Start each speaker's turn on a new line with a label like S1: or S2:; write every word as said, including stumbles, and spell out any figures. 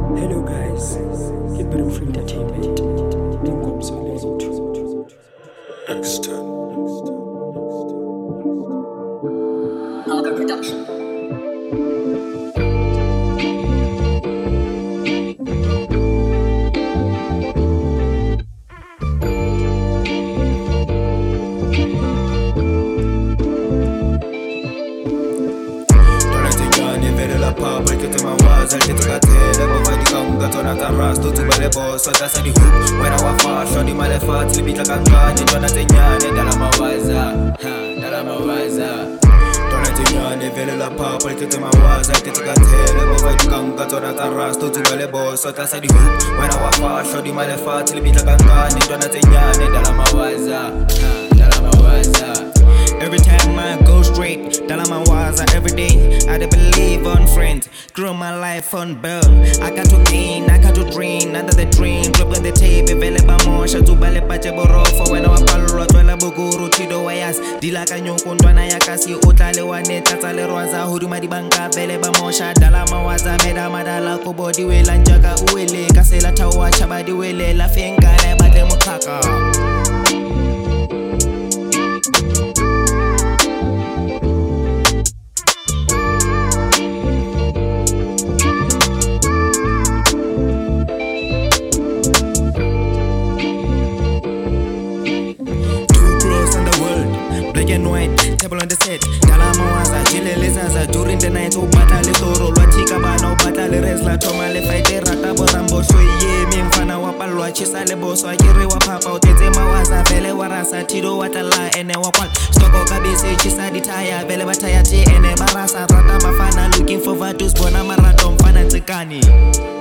S1: Hello guys, ke Beautiful Entertainment. Dingomso lethu.
S2: Extend.
S3: Alga Production.
S2: Public to my walls, I'll get to that head. Everybody come, got on at a rust, to buy the boss, so that's the hoop. When I was far, shot in my left heart, sleep it like I'm gone. You don't have to yarn, and I'm a wiser. That I'm a wiser. Don't have to yarn, if you're a public to my walls, I'll get to that head. Everybody come, got on at a rust, to buy the boss, so that's the hoop. When I was far, shot in my left heart, sleep it like I'm gone. You don't have to yarn, and I'm a wiser. That I'm a wiser.
S4: Every time I go straight, tell I'm a wiser every day. I don't believe on friends, grow my life on bill. I got to gain, I got to drain, under the drain. Drop on the tape, vele ba mosha tu bale pache borofo. When I was palro, twela buguru tido wayas. Dila kanyoko ndwana ya kasi utale wane tatale roza. Huduma di banka vele ba mosha. Dala mawaza meda madala kubodi wela njaka uwele. Kasela tawa chabadi wele la fengale bade mutaka. Table on the set, Dala Mawaza, Jile Lizaza, during the night, O Batale Toro, Latika Bano, Batale Resla, Tomale Fighter, Ratabo Rambo, Soye, Mimfana Wapalwa, Chisalebo, so I carry Wapapa, Tete Mawaza, Vele Warasa, Tido Watala, and Wapal, Stoko Kabisi, Chisadi Taya, Vele Batayati, and Barasa, Rata Bafana, looking for Vatus, Bonamaratom, Fana Tikani.